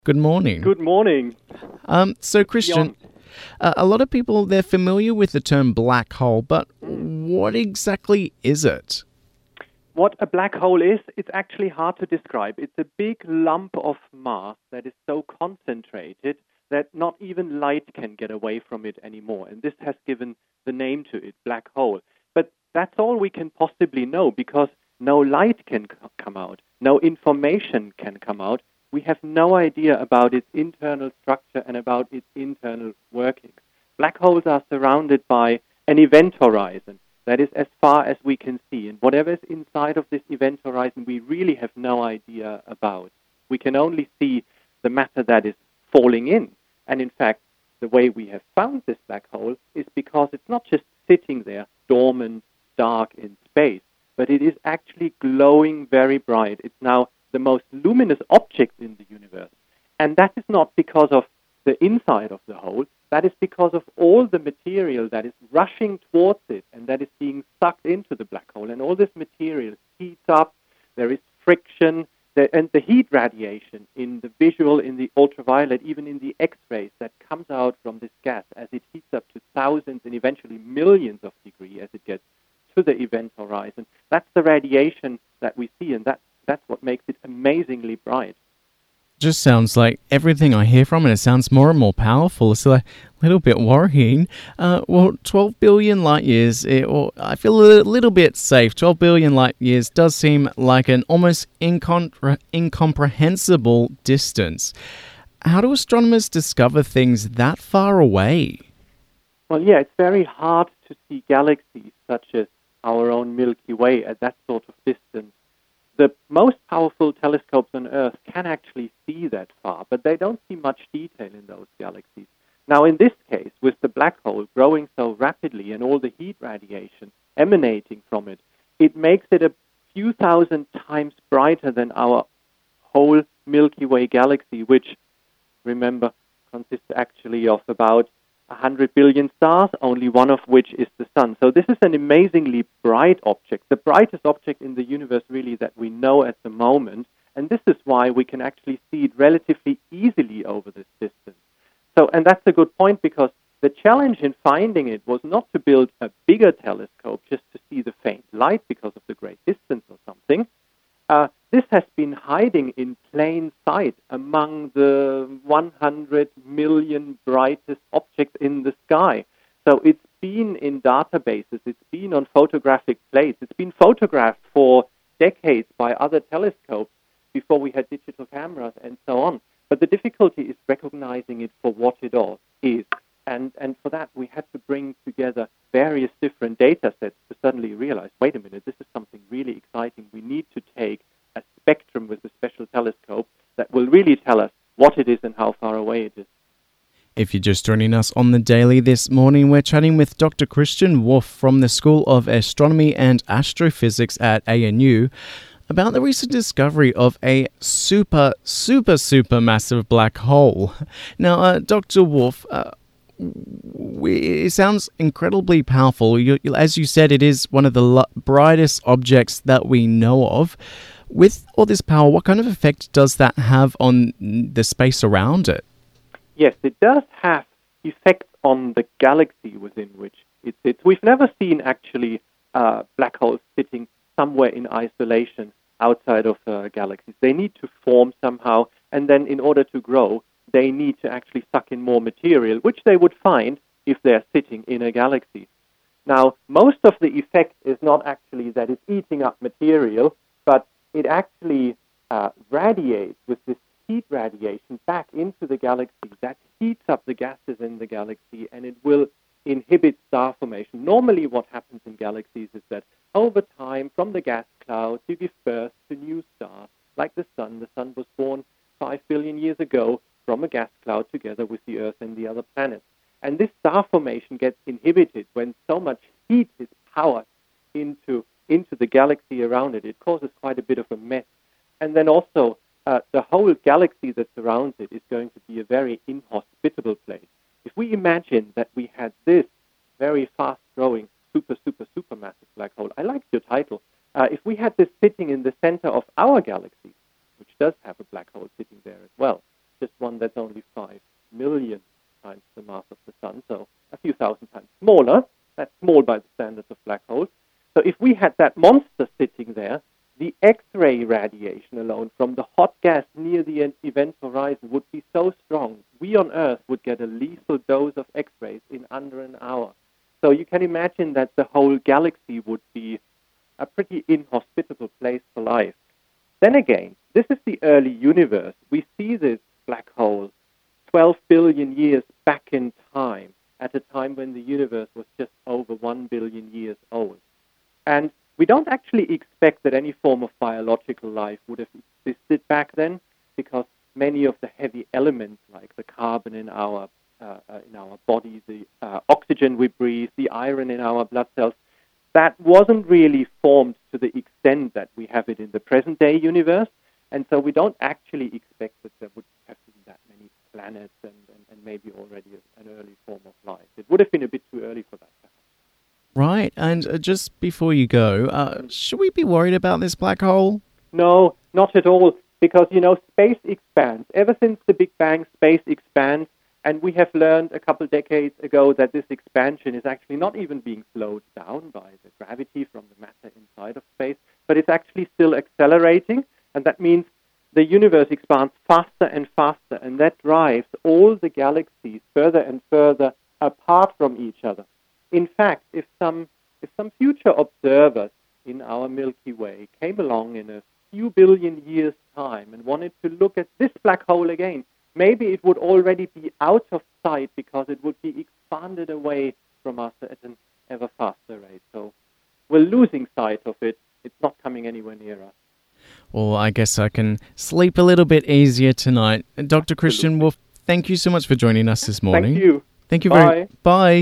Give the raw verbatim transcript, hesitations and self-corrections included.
Good morning. Good morning. Um, so, Christian, uh, a lot of people, they're familiar with the term black hole, but Mm. what exactly is it? What a black hole is, it's actually hard to describe. It's a big lump of mass that is so concentrated that not even light can get away from it anymore. And this has given the name to it, black hole. But that's all we can possibly know because no light can c- come out, no information can come out. We have no idea about its internal structure and about its internal workings. Black holes are surrounded by an event horizon. That is as far as we can see. And whatever is inside of this event horizon, we really have no idea about. We can only see the matter that is falling in. And in fact, the way we have found this black hole is because it's not just sitting there, dormant, dark in space, but it is actually glowing very bright. It's now the most luminous object in the universe. And that is not because of the inside of the hole. That is because of all the material that is rushing towards it and that is being sucked into the black hole. And all this material heats up, there is friction, there, and the heat radiation in the visual, in the ultraviolet, even in the X-rays that comes out from this gas as it heats up to thousands and eventually millions of degrees as it gets to the event horizon. That's the radiation that we see, and that's, that's what makes it amazingly bright. Just sounds like everything I hear from it, it sounds more and more powerful. It's a little bit worrying. Uh, well, twelve billion light years, it, or I feel a little bit safe. twelve billion light years does seem like an almost incompre- incomprehensible distance. How do astronomers discover things that far away? Well, yeah, it's very hard to see galaxies such as our own Milky Way at that sort of distance. The most powerful telescopes on Earth can actually see that far, but they don't see much detail in those galaxies. Now, in this case, with the black hole growing so rapidly and all the heat radiation emanating from it, it makes it a few thousand times brighter than our whole Milky Way galaxy, which, remember, consists actually of about one hundred billion stars, only one of which is the sun. So this is an amazingly bright object, the brightest object in the universe really that we know at the moment, and this is why we can actually see it relatively easily over this distance. So, and that's a good point because the challenge in finding it was not to build a bigger telescope just to see the faint light because of the great distance or something. Uh, this has been hiding in plain sight among the one hundred million brightest objects in the sky. So it's been in databases, it's been on photographic plates, it's been photographed for decades by other telescopes before we had digital cameras and so on. But the difficulty is recognizing it for what it all is. And, and for that, we had to bring together various different data sets to suddenly realize, wait a minute, this is something really exciting. We need to take a spectrum with a special telescope that will really tell us what it is and how far away it is. If you're just joining us on the Daily this morning, we're chatting with Doctor Christian Wolf from the School of Astronomy and Astrophysics at A N U about the recent discovery of a super, super, super massive black hole. Now, uh, Doctor Wolf, uh, it sounds incredibly powerful. You, as you said, it is one of the l- brightest objects that we know of. With all this power, what kind of effect does that have on the space around it? Yes, it does have effects on the galaxy within which it sits. We've never seen actually uh, black holes sitting somewhere in isolation outside of uh, galaxies. They need to form somehow, and then in order to grow, they need to actually suck in more material, which they would find if they're sitting in a galaxy. Now, most of the effect is not actually that it's eating up material, but it actually uh, radiates with this heat radiation back into the galaxy. That heats up the gases in the galaxy, and it will inhibit star formation. Normally what happens in galaxies is that over time, from the gas clouds, you give birth to new stars, like the sun. The sun was born five billion years ago from a gas cloud together with the Earth and the other planets. And this star formation gets inhibited when so much heat is poured into, into the galaxy around it. It causes quite a bit of a mess. And then also, uh, the whole galaxy that surrounds it is going to be a very inhospitable place. If we imagine that we had this very fast-growing, super, super, super massive black hole, I like your title, uh, if we had this sitting in the center of our galaxy, which does have a black hole sitting there as well, just one that's only five million times the mass of the Sun, so a few thousand times smaller. That's small by the standards of black holes. So if we had that monster sitting there, the X-ray radiation alone from the hot gas near the event horizon would be so strong, we on Earth would get a lethal dose of X-rays in under an hour. So you can imagine that the whole galaxy would be a pretty inhospitable place for life. Then again, this is the early universe. We see this black hole twelve billion years back in time, at a time when the universe was just over one billion years old. And we don't actually expect that any form of biological life would have existed back then, because many of the heavy elements, like the carbon in our uh, uh, in our body, the uh, oxygen we breathe, the iron in our blood cells, that wasn't really formed to the extent that we have it in the present-day universe. And so we don't actually expect that there would have been that many planets and, and, and maybe already an early form of life. It would have been a bit too early for that. Right, and uh, just before you go, uh, should we be worried about this black hole? No, not at all, because, you know, space expands. Ever since the Big Bang, space expands, and we have learned a couple decades ago that this expansion is actually not even being slowed down by the gravity from the matter inside of space, but it's actually still accelerating, and that means the universe expands faster and faster, and that drives all the galaxies further and further apart from each other. In fact, if some if some future observers in our Milky Way came along in a few billion years' time and wanted to look at this black hole again, maybe it would already be out of sight because it would be expanded away from us at an ever faster rate. So we're losing sight of it. It's not coming anywhere near us. Well, I guess I can sleep a little bit easier tonight. Doctor Christian Wolf, thank you so much for joining us this morning. Thank you. Thank you Bye. very much. Bye.